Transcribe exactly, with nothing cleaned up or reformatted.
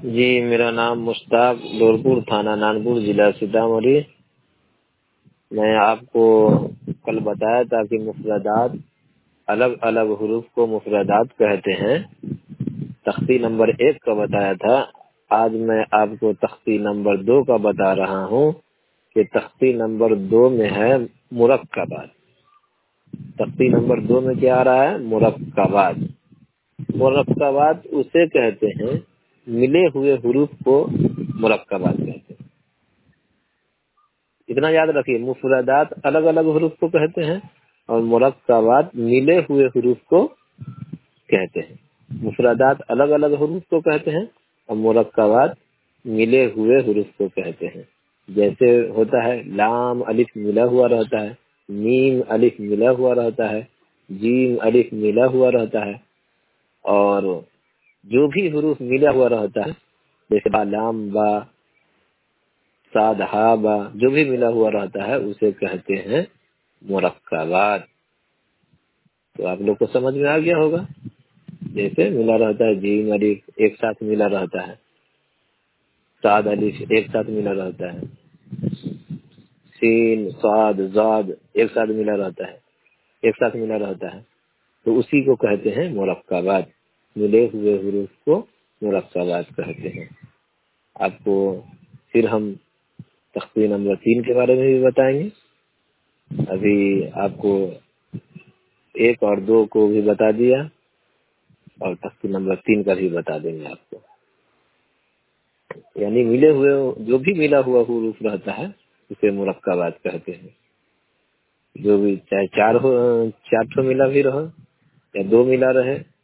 جی میرا نام مشتاق، دورپور تھانہ نانپور ضلع سیتامڑھی۔ میں آپ کو کل بتایا تھا کہ مفردات الگ الگ حروف کو مفردات کہتے ہیں۔ تختی نمبر ایک کا بتایا تھا، آج میں آپ کو تختی نمبر دو کا بتا رہا ہوں کہ تختی نمبر دو میں ہے مرکبات۔ تختی نمبر دو میں کیا آ رہا ہے؟ مرکبات۔ مرکبات اسے کہتے ہیں، ملے ہوئے حروف کو مرکبات کہتے ہیں۔ اتنا یاد رکھیے، مفردات الگ الگ حروف کو کہتے ہیں اور مرکبات ملے ہوئے حروف کو کہتے ہیں۔ مفردات الگ الگ حروف کو کہتے ہیں اور مرکبات ملے ہوئے حروف کو کہتے ہیں۔ جیسے ہوتا ہے لام الف ملا ہوا رہتا ہے، میم الف ملا ہوا رہتا ہے، جیم الف ملا ہوا رہتا ہے، اور جو بھی حروف ملا ہوا رہتا ہے جیسے با لام با صاد ہا با، جو بھی ملا ہوا رہتا ہے اسے کہتے ہیں مرکبات۔ تو آپ لوگ کو سمجھ میں آ گیا ہوگا۔ جیسے ملا رہتا ہے جیم الف ایک ساتھ ملا رہتا ہے، صاد الف ایک ساتھ ملا رہتا ہے، سین صاد زاد ایک ساتھ ملا رہتا ہے ایک ساتھ ملا رہتا ہے تو اسی کو کہتے ہیں مرکبات۔ ملے ہوئے حروف کو مرکبات کہتے ہیں۔ آپ کو پھر ہم تختی نمبر تین کے بارے میں بھی بتائیں گے۔ ابھی آپ کو ایک اور دو کو بھی بتا دیا اور تختی نمبر تین کا بھی بتا دیں گے آپ کو۔ یعنی ملے ہوئے جو بھی ملا ہوا حروف رہتا ہے اسے مرکبات کہتے ہیں۔ جو بھی چاہے چار ہو، چار ٹھو ملا بھی رہو یا دو ملا رہے